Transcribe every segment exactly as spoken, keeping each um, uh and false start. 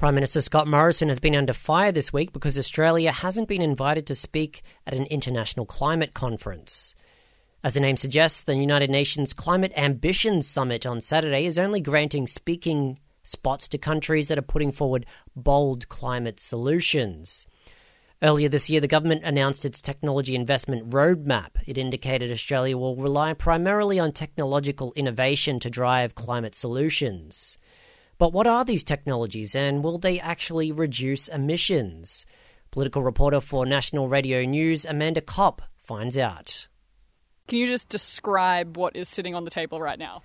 Prime Minister Scott Morrison has been under fire this week because Australia hasn't been invited to speak at an international climate conference. As the name suggests, the United Nations Climate Ambitions Summit on Saturday is only granting speaking spots to countries that are putting forward bold climate solutions. Earlier this year, the government announced its technology investment roadmap. It indicated Australia will rely primarily on technological innovation to drive climate solutions. But what are these technologies, and will they actually reduce emissions? Political reporter for National Radio News, Amanda Kopp, finds out. Can you just describe what is sitting on the table right now?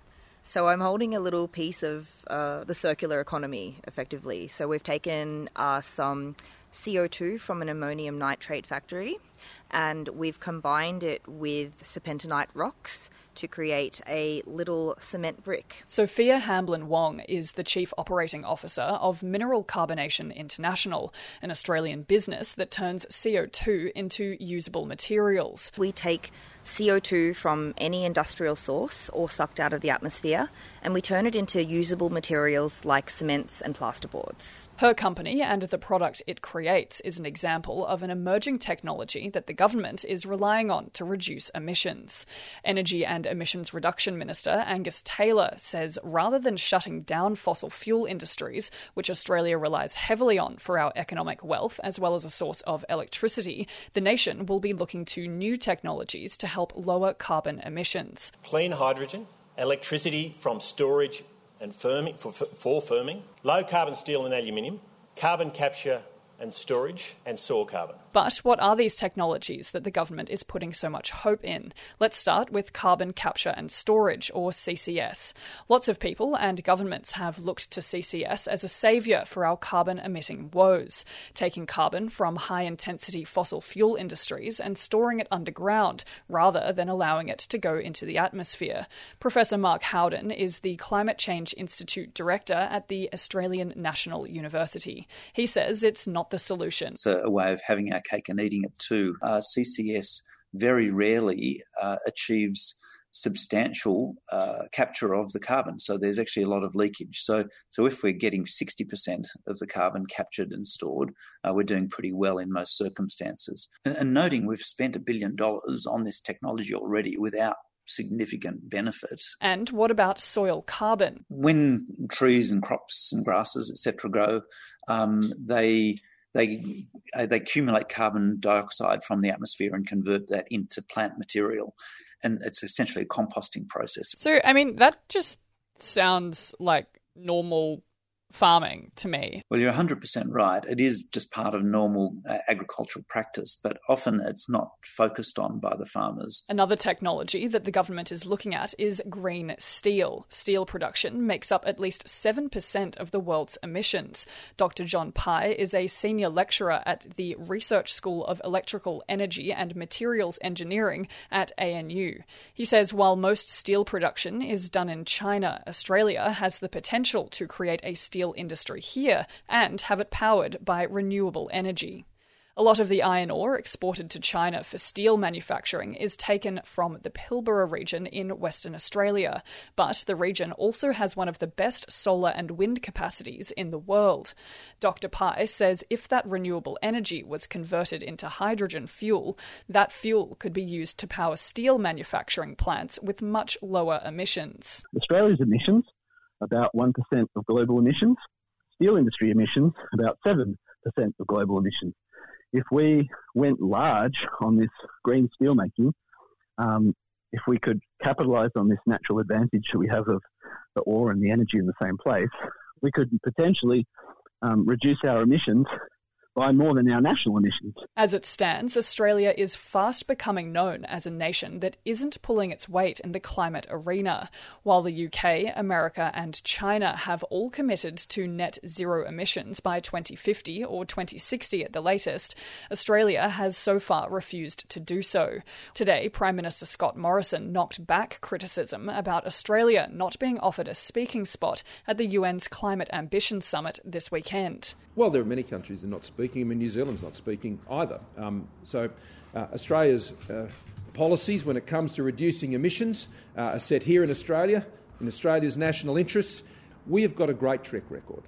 So I'm holding a little piece of uh, the circular economy, effectively. So we've taken uh, some C O two from an ammonium nitrate factory and we've combined it with serpentinite rocks to create a little cement brick. Sophia Hamblin-Wong is the Chief Operating Officer of Mineral Carbonation International, an Australian business that turns C O two into usable materials. We take C O two from any industrial source or sucked out of the atmosphere, and we turn it into usable materials like cements and plasterboards. Her company and the product it creates is an example of an emerging technology that the government is relying on to reduce emissions. Energy and Emissions Reduction Minister Angus Taylor says rather than shutting down fossil fuel industries, which Australia relies heavily on for our economic wealth as well as a source of electricity, the nation will be looking to new technologies to help lower carbon emissions. Clean hydrogen, electricity from storage and firming, for, for firming, low carbon steel and aluminium, carbon capture and storage, and soil carbon. But what are these technologies that the government is putting so much hope in? Let's start with carbon capture and storage, or C C S. Lots of people and governments have looked to C C S as a saviour for our carbon-emitting woes, taking carbon from high-intensity fossil fuel industries and storing it underground, rather than allowing it to go into the atmosphere. Professor Mark Howden is the Climate Change Institute Director at the Australian National University. He says it's not the solution. It's a way of having our cake and eating it too. Uh, C C S very rarely uh, achieves substantial uh, capture of the carbon, so there's actually a lot of leakage. So, so if we're getting sixty percent of the carbon captured and stored, uh, we're doing pretty well in most circumstances. And, and noting we've spent a billion dollars on this technology already without significant benefits. And what about soil carbon? When trees and crops and grasses, et cetera, grow, um, they they they accumulate carbon dioxide from the atmosphere and convert that into plant material, and it's essentially a composting process. So, I mean, that just sounds like normal farming to me. Well, you're one hundred percent right. It is just part of normal uh, agricultural practice, but often it's not focused on by the farmers. Another technology that the government is looking at is green steel. Steel production makes up at least seven percent of the world's emissions. Doctor John Pye is a senior lecturer at the Research School of Electrical Energy and Materials Engineering at A N U. He says while most steel production is done in China, Australia has the potential to create a steel industry here and have it powered by renewable energy. A lot of the iron ore exported to China for steel manufacturing is taken from the Pilbara region in Western Australia, but the region also has one of the best solar and wind capacities in the world. Doctor Pye says if that renewable energy was converted into hydrogen fuel, that fuel could be used to power steel manufacturing plants with much lower emissions. Australia's emissions about one percent of global emissions. Steel industry emissions, about seven percent of global emissions. If we went large on this green steel making, um, if we could capitalise on this natural advantage that we have of the ore and the energy in the same place, we could potentially um, reduce our emissions by more than our national emissions. As it stands, Australia is fast becoming known as a nation that isn't pulling its weight in the climate arena. While the U K, America and China have all committed to net zero emissions by twenty fifty or twenty sixty at the latest, Australia has so far refused to do so. Today, Prime Minister Scott Morrison knocked back criticism about Australia not being offered a speaking spot at the U N's Climate Ambition Summit this weekend. Well, there are many countries that are not speaking. I mean, New Zealand's not speaking either. Um, so uh, Australia's uh, policies when it comes to reducing emissions uh, are set here in Australia, in Australia's national interests. We have got a great track record.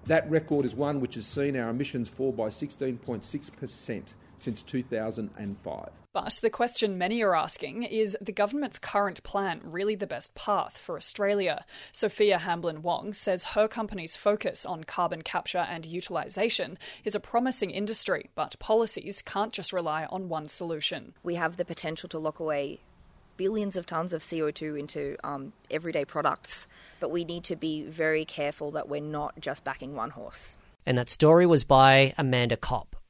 That record is one which has seen our emissions fall by sixteen point six percent since two thousand five. But the question many are asking, is the government's current plan really the best path for Australia? Sophia Hamblin-Wong says her company's focus on carbon capture and utilisation is a promising industry, but policies can't just rely on one solution. We have the potential to lock away billions of tonnes of C O two into um, everyday products, but we need to be very careful that we're not just backing one horse. And that story was by Amanda Kopp.